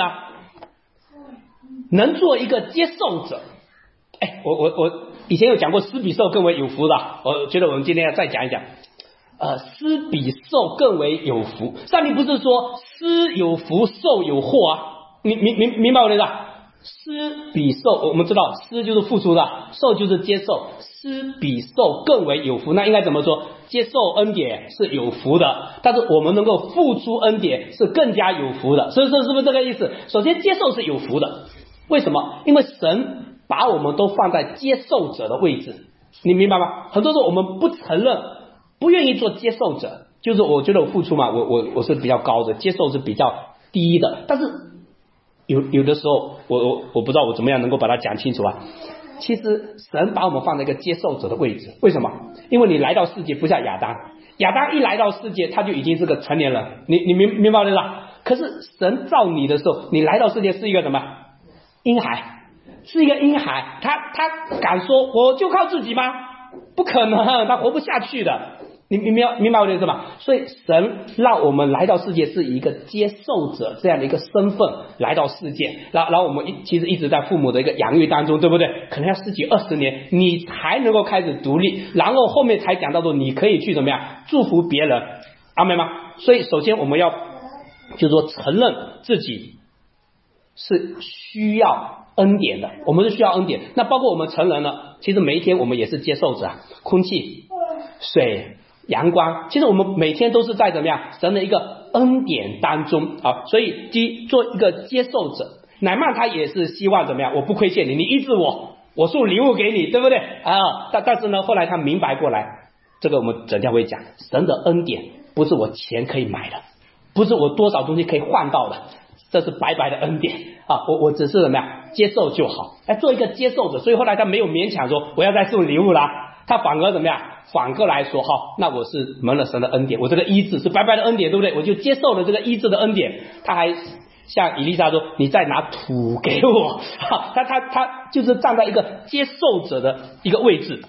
能做一个接受者。我以前有讲过施比受更为有福的，我觉得我们今天要再讲一讲施比受更为有福。上帝不是说施有福受有祸你明白我的意思？施比受，我们知道施就是付出的，受就是接受，施比受更为有福。那应该怎么说？接受恩典是有福的，但是我们能够付出恩典是更加有福的。所以说是不是这个意思？首先接受是有福的，为什么？因为神把我们都放在接受者的位置，你明白吗？很多时候我们不承认，不愿意做接受者，就是我觉得我付出嘛，我是比较高的，接受是比较低的。但是有的时候我不知道我怎么样能够把它讲清楚其实神把我们放在一个接受者的位置，为什么？因为你来到世界不像亚当一来到世界他就已经是个成年人，你明白我的意思吧？可是神造你的时候，你来到世界是一个什么？婴孩，是一个婴孩，他敢说我就靠自己吗？不可能，他活不下去的。你明白我的意思吗？所以神让我们来到世界是以一个接受者这样的一个身份来到世界，然后我们其实一直在父母的一个养育当中，对不对？可能要10几20年你才能够开始独立，然后后面才讲到说你可以去怎么样祝福别人，阿们吗？所以首先我们要就是说承认自己是需要恩典的，我们是需要恩典。那包括我们成人了，其实每一天我们也是接受者空气、水、阳光，其实我们每天都是在怎么样神的一个恩典当中所以做一个接受者。乃縵他也是希望怎么样，我不亏欠你，你医治我送礼物给你，对不对但是呢后来他明白过来，这个我们整天会讲，神的恩典不是我钱可以买的，不是我多少东西可以换到的，这是白白的恩典啊，我只是怎么样接受就好，做一个接受者。所以后来他没有勉强说我要再送礼物啦，他反而怎么样，反过来说好，那我是蒙了神的恩典，我这个医治是白白的恩典，对不对？我就接受了这个医治的恩典。他还像以利沙说，你再拿土给我，他就是站在一个接受者的一个位置。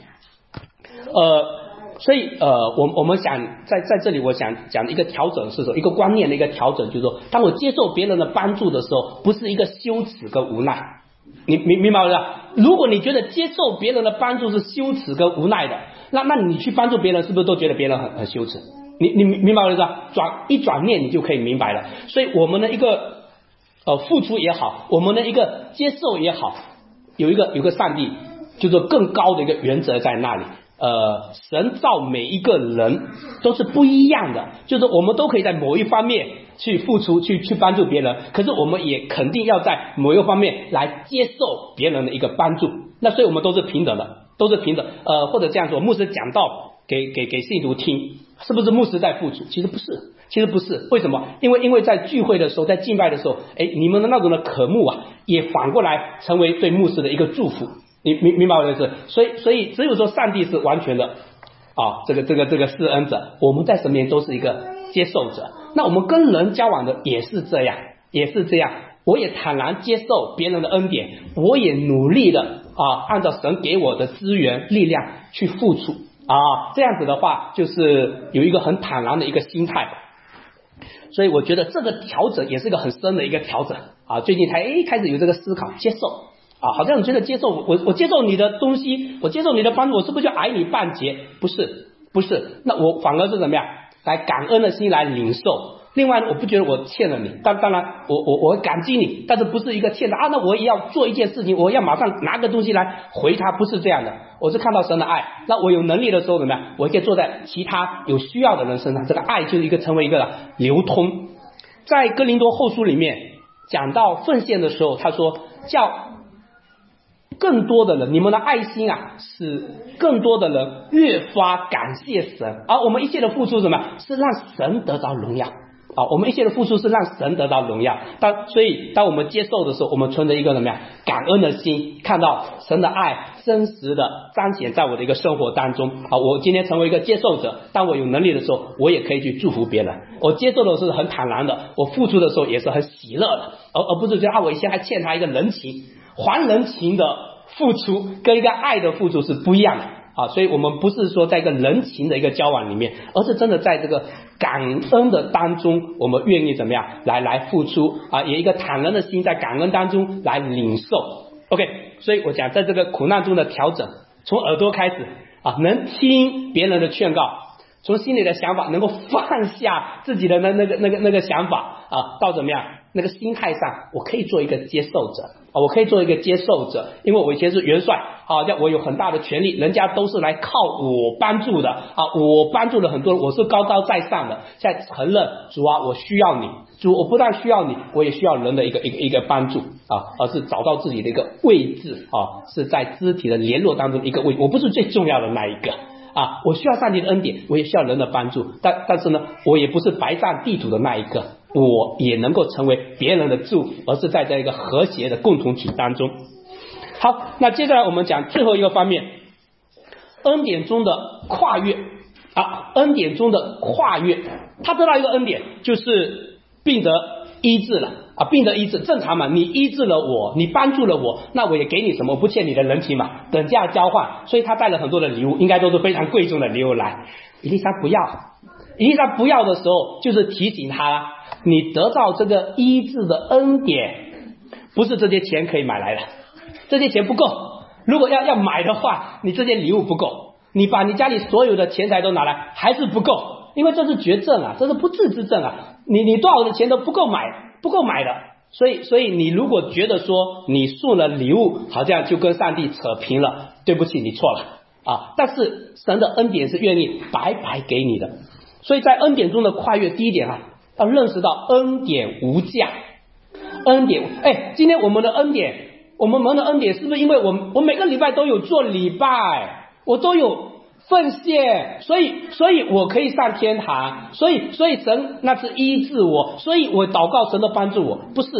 所以我们想在这里，我想讲一个调整是说，一个观念的一个调整，就是说，当我接受别人的帮助的时候，不是一个羞耻跟无奈。你明白吗？如果你觉得接受别人的帮助是羞耻跟无奈的，那你去帮助别人，是不是都觉得别人很羞耻？你明白我的意思？一转念，你就可以明白了。所以我们的一个付出也好，我们的一个接受也好，有一个上帝就是更高的一个原则在那里。神造每一个人都是不一样的，就是我们都可以在某一方面去付出，去帮助别人，可是我们也肯定要在某一个方面来接受别人的一个帮助。那所以我们都是平等的，都是平等。或者这样说，牧师讲道给信徒听，是不是牧师在付出？其实不是。为什么？因为在聚会的时候，在敬拜的时候，你们的那种的渴慕啊，也反过来成为对牧师的一个祝福。你明白我的意思？所以只有说上帝是完全的这个施恩者，我们在身边都是一个接受者。那我们跟人交往的也是这样。我也坦然接受别人的恩典，我也努力的按照神给我的资源力量去付出这样子的话，就是有一个很坦然的一个心态。所以我觉得这个调整也是一个很深的一个调整最近才开始有这个思考，接受好像你觉得接受我接受你的东西，我接受你的帮助，我是不是就矮你半截？不是，那我反而是怎么样，来感恩的心来领受。另外我不觉得我欠了你，当然我感激你，但是不是一个欠的那我也要做一件事情，我要马上拿个东西来回他，不是这样的。我是看到神的爱，那我有能力的时候怎么样，我可以坐在其他有需要的人身上，这个爱就是成为一个流通。在哥林多后书里面讲到奉献的时候，他说叫更多的人，你们的爱心使更多的人越发感谢神。而我们一切的付出是什么？是让神得着荣耀我们一切的付出是让神得到荣耀。所以当我们接受的时候，我们存着一个怎么样感恩的心，看到神的爱真实的彰显在我的一个生活当中我今天成为一个接受者，当我有能力的时候，我也可以去祝福别人。我接受的是很坦然的，我付出的时候也是很喜乐的，而不是觉得我以前还欠他一个人情。还人情的付出跟一个爱的付出是不一样的所以我们不是说在一个人情的一个交往里面，而是真的在这个感恩的当中，我们愿意怎么样来付出也一个坦然的心在感恩当中来领受。 OK， 所以我讲在这个苦难中的调整，从耳朵开始能听别人的劝告，从心里的想法能够放下自己的那个想法到怎么样那个心态上，我可以做一个接受者因为我以前是元帅我有很大的权利，人家都是来靠我帮助的我帮助了很多人，我是高高在上的，现在承认主我需要你，主我不但需要你，我也需要人的一个帮助而是找到自己的一个位置是在肢体的联络当中的一个位置，我不是最重要的那一个我需要上帝的恩典，我也需要人的帮助，但是呢，我也不是白占地图的那一个，我也能够成为别人的祝福，而是在这一个和谐的共同体当中。好，那接下来我们讲最后一个方面，恩典中的跨越恩典中的跨越，他得到一个恩典，就是病得医治了病得医治，正常嘛，你医治了我，你帮助了我，那我也给你什么，我不欠你的人情嘛，等价交换。所以他带了很多的礼物，应该都是非常贵重的礼物来。以利沙不要的时候，就是提醒他你得到这个医治的恩典，不是这些钱可以买来的，这些钱不够，如果要买的话，你这些礼物不够，你把你家里所有的钱财都拿来还是不够，因为这是绝症这是不治之症你多少的钱都不够买的。所以你如果觉得说你送了礼物好像就跟上帝扯平了，对不起，你错了但是神的恩典是愿意白白给你的。所以在恩典中的跨越，第一点要认识到恩典无价。今天我们的恩典，我们蒙的恩典是不是因为我每个礼拜都有做礼拜，我都有奉献，所以我可以上天堂，所以神那是医治我，所以我祷告神的帮助我？不是的，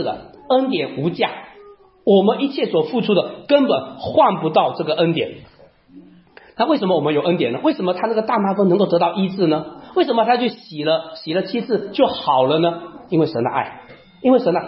恩典无价，我们一切所付出的根本换不到这个恩典。那为什么我们有恩典呢？为什么他那个大麻风能够得到医治呢？为什么他去洗了7次就好了呢？因为神的爱，因为神的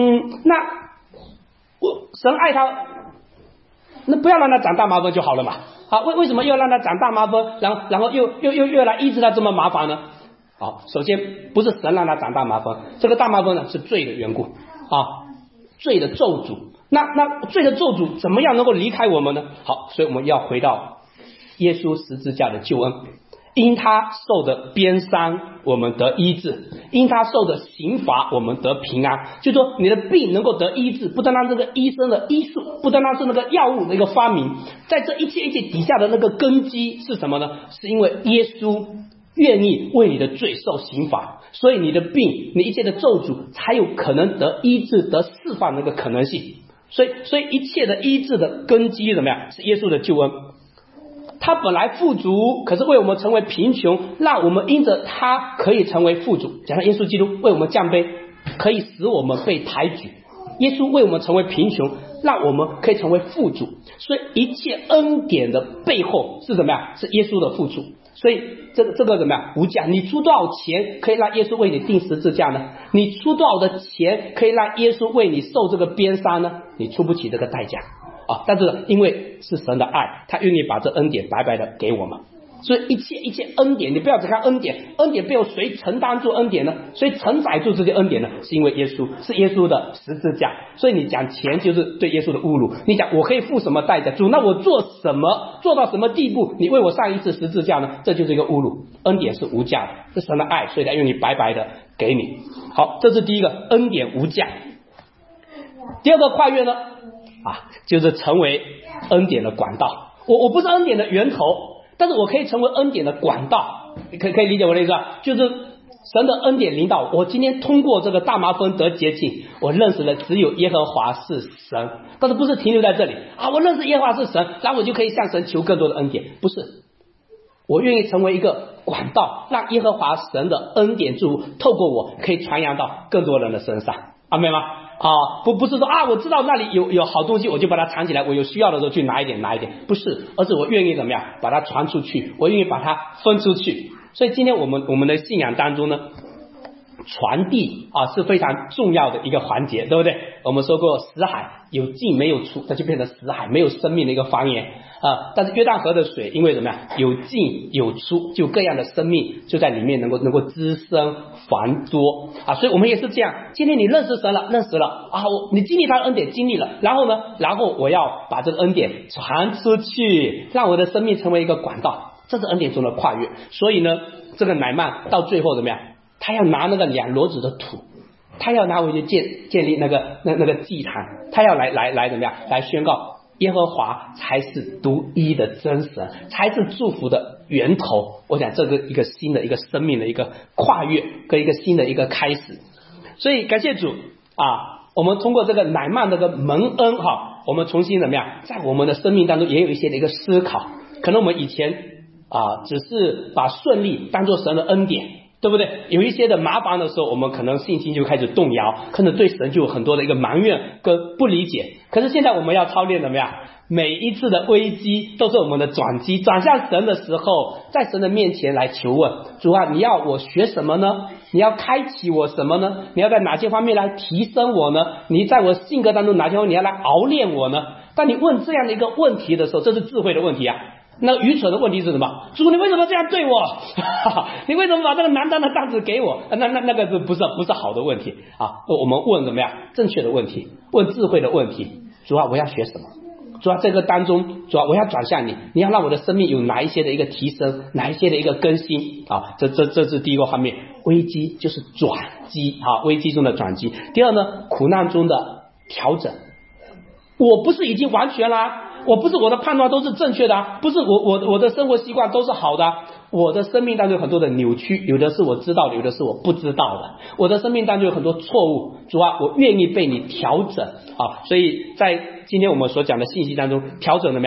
神爱他，那不要让他长大麻风就好了嘛。好，为什么又让他长大麻风，然后又来医治他这么麻烦呢？好，首先不是神让他长大麻风，这个大麻风呢是罪的缘故啊，罪的咒诅。那罪的咒诅怎么样能够离开我们呢？好，所以我们要回到耶稣十字架的救恩，因他受的鞭伤我们得医治，因他受的刑罚我们得平安。就说你的病能够得医治，不单单这个医生的医术，不单单是那个药物的一个发明，在这一切底下的那个根基是什么呢？是因为耶稣愿意为你的罪受刑罚，所以你的病，你一切的咒诅才有可能得医治得释放的那个可能性。所以一切的医治的根基怎么样？是耶稣的救恩。他本来富足，可是为我们成为贫穷，让我们因着他可以成为富足。讲到耶稣基督为我们降卑，可以使我们被抬举。耶稣为我们成为贫穷，让我们可以成为富足。所以一切恩典的背后是怎么样？是耶稣的付出。所以这个怎么样？无价。你出多少钱可以让耶稣为你钉十字架呢？你出多少的钱可以让耶稣为你受这个鞭伤呢？你出不起这个代价啊！但是因为是神的爱，他愿意把这恩典白白的给我们。所以一切恩典，你不要只看恩典，恩典背后谁承担住恩典呢？谁承载住这些恩典呢？是因为耶稣，是耶稣的十字架。所以你讲钱就是对耶稣的侮辱。你讲我可以付什么代价？主，那我做什么，做到什么地步，你为我上一次十字架呢？这就是一个侮辱。恩典是无价的，是神的爱，所以他愿意白白的给你。好，这是第一个，恩典无价。第二个跨越呢，就是成为恩典的管道。我不是恩典的源头，但是我可以成为恩典的管道。可以理解我的意思吧？就是神的恩典领导我今天通过这个大麻风得洁净，我认识了只有耶和华是神，但是不是停留在这里我认识耶和华是神，然后我就可以向神求更多的恩典。不是，我愿意成为一个管道，让耶和华神的恩典祝福透过我可以传扬到更多人的身上。阿们吗？不是说我知道那里有好东西我就把它藏起来，我有需要的时候去拿一点，不是，而是我愿意怎么样把它传出去，我愿意把它分出去。所以今天我们的信仰当中呢，传递是非常重要的一个环节，对不对？我们说过死海有进没有出，它就变成死海没有生命的一个方言但是约旦河的水因为怎么样有进有出，就各样的生命就在里面能够滋生繁多所以我们也是这样。今天你认识神了，你经历他的恩典经历了，然后我要把这个恩典传出去，让我的生命成为一个管道，这是恩典中的跨越。所以呢，这个乃縵到最后怎么样？他要拿那个2箩子的土，他要拿回去建立那个祭坛，他要来怎么样？来宣告耶和华才是独一的真神，才是祝福的源头。我想这个一个新的一个生命的一个跨越跟一个新的一个开始。所以感谢主我们通过这个乃縵这个蒙恩我们重新怎么样，在我们的生命当中也有一些的一个思考。可能我们以前只是把顺利当作神的恩典，对不对？有一些的麻烦的时候，我们可能信心就开始动摇，可能对神就有很多的一个埋怨跟不理解。可是现在我们要操练怎么样？每一次的危机都是我们的转机，转向神的时候，在神的面前来求问主你要我学什么呢？你要开启我什么呢？你要在哪些方面来提升我呢？你在我性格当中哪些方面你要来熬练我呢？当你问这样的一个问题的时候，这是智慧的问题那愚蠢的问题是什么？主，你为什么这样对我？你为什么把这个难当的担子给我？那个是不是好的问题我们问怎么样正确的问题，问智慧的问题。主我要学什么？主这个当中，主我要转向你，你要让我的生命有哪一些的一个提升，哪一些的一个更新这是第一个方面。危机就是转机危机中的转机。第二呢，苦难中的调整。我不是已经完全啦，我不是我的判断都是正确的不是我的生活习惯都是好的我的生命当中有很多的扭曲，有的是我知道的，有的是我不知道的。我的生命当中有很多错误，主我愿意被你调整所以在今天我们所讲的信息当中，调整怎么样？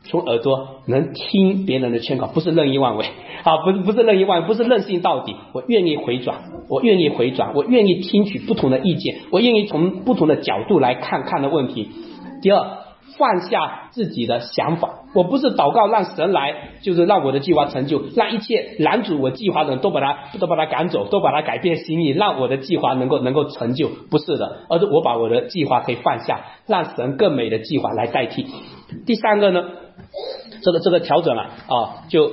从耳朵能听别人的劝告，不是任意妄为啊，不是任意妄为，不是任性到底，我愿意回转，我愿意听取不同的意见，我愿意从不同的角度来看的问题。第二，放下自己的想法，我不是祷告让神来，就是让我的计划成就，让一切拦阻我计划的人都把他赶走，都把他改变心意，让我的计划能够成就，不是的，而是我把我的计划可以放下，让神更美的计划来代替。第三个呢，这个调整就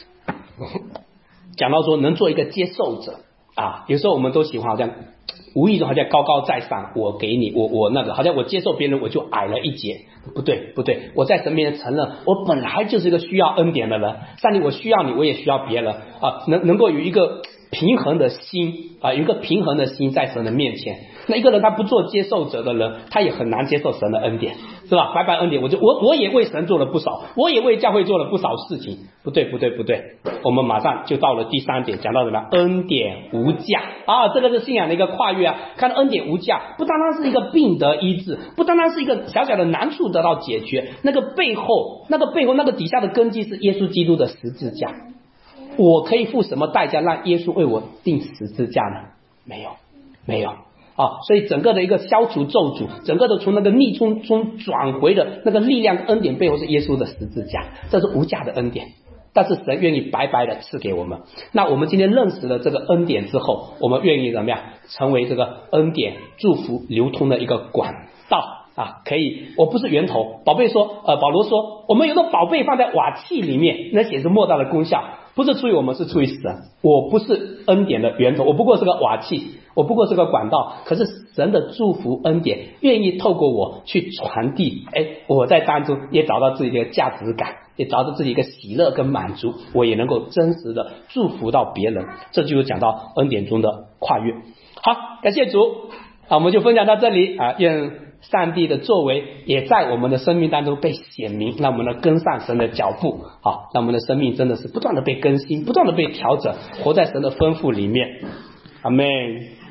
讲到说能做一个接受者啊，有时候我们都喜欢好像无意中好像高高在上，我给你，我那个好像我接受别人我就矮了一截，不对，我在神面前承认我本来就是一个需要恩典的人，上帝我需要你，我也需要别人啊，能够有一个平衡的心啊，有一个平衡的心在神的面前。那一个人他不做接受者的人，他也很难接受神的恩典，是吧？白白恩典，我也为神做了不少，我也为教会做了不少事情，不对，我们马上就到了第三点，讲到什么？恩典无价啊，这个是信仰的一个跨越啊。看到恩典无价，不单单是一个病得医治，不单单是一个小小的难处得到解决，那个背后那个底下的根基是耶稣基督的十字架。我可以付什么代价让耶稣为我钉十字架呢？没有啊，所以整个的一个消除咒诅，整个的从那个逆中转回的那个力量恩典背后是耶稣的十字架，这是无价的恩典，但是神愿意白白的赐给我们。那我们今天认识了这个恩典之后，我们愿意怎么样成为这个恩典祝福流通的一个管道啊？可以，我不是源头。保罗说我们有个宝贝放在瓦器里面，那显示莫大的功效，不是出于我们，是出于神。我不是恩典的源头，我不过是个瓦器，我不过是个管道，可是神的祝福恩典愿意透过我去传递，我在当中也找到自己的价值感，也找到自己一个喜乐跟满足，我也能够真实的祝福到别人。这就是讲到恩典中的跨越。好，感谢主我们就分享到这里愿上帝的作为也在我们的生命当中被显明，让我们能跟上神的脚步，让我们的生命真的是不断的被更新，不断的被调整，活在神的吩咐里面。阿们。